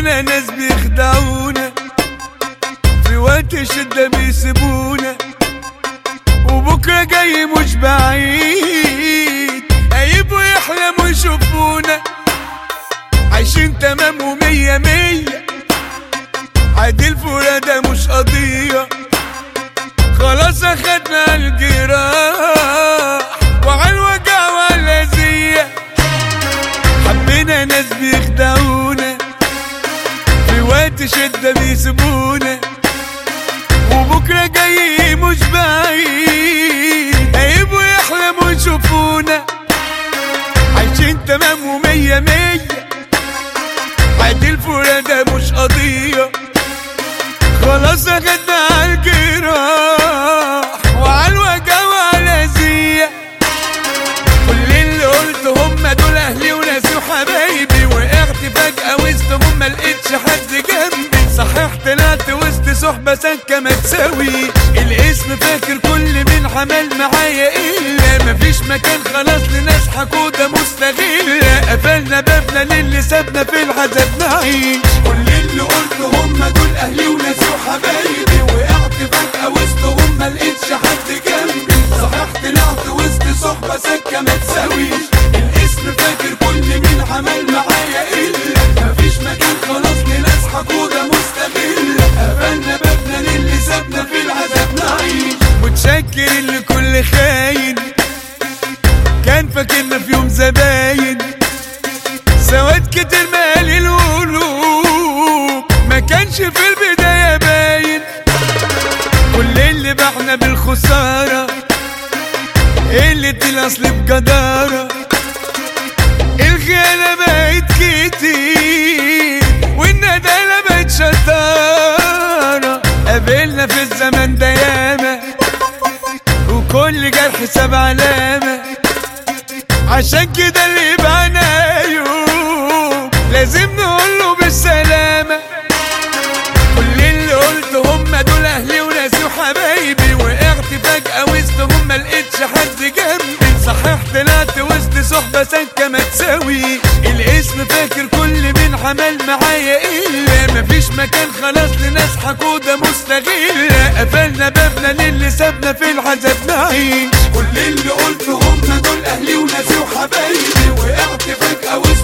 حبينا ناس بيخدعونا، في وقت الشدة بيسيبونا، وبكرة جاي مش بعيد هيبقوا يحلموا يشوفونا عايشين تمام ومية مية، عادي الفرادة مش قضية، خلاص اخدنا الجراح وعالوجع والأذية. حبينا ناس بيخدعونا، في وقت شدة بيسيبونا، وبكرة جاي مش بعيد هيبقوا يحلموا يشوفونا عايشين تمام ومية مية، عادي الفرادة مش قضية، خلاص اخدنا عالجراح وعالوجع والأذية. كل اللي قلته هما دول اهلي وناسي وحبايبي، وقعت فجأة وسطهم ملقتش حد جنبي، صحيح طلعت وسط صحبة سكة ما تساويش، الاسم فاكر كل من عمل معايا الا مفيش مكان خلاص لناس حقودة مستغلة، قفلنا بابنا للي سابنا في العذاب نعيش. كل اللي قلته هما دول اهلي وناسي وحبايبي، وقعت فجأة وسطهم ملقتش حد جنبي، صحيح طلعت وسط صحبة سكة ما تساويش، الاسم فاكر كل من عمل معايا الا مفيش مكان خلاص لناس حقودة مستغلة، قفلنا بابنا للي سابنا في العذاب نعيش. متشكر لكل خاين كان فاكرنا في يوم زباين، سواد كتير مالي القلوب ما كانش في البداية باين، كل اللي باعنا بالخسارة قلة الأصل بجدارة، الخيانة بقت كتير والندالة بقت شطارة، قابلنا في الزمن ده ياما وكل جرح ساب علامة، عشان كده اللي باعنا يوم لازم نقوله بالسلامة. كل اللي قلته هما دول اهلي وناسي وحبايبي، وقعت فجأة وسطهم ملقتش حد جنبي، صحيح طلعت وسط صحبة سكة ما تساويش، الاسم فاكر كل من عمل معايا الا مفيش مكان خلاص لناس حقودة مستغلة، قفلنا بابنا للي سابنا في العذاب نعيش. كل اللي قلته هما دول اهلي وناسي وحبايبي، وقعت فجأة وسط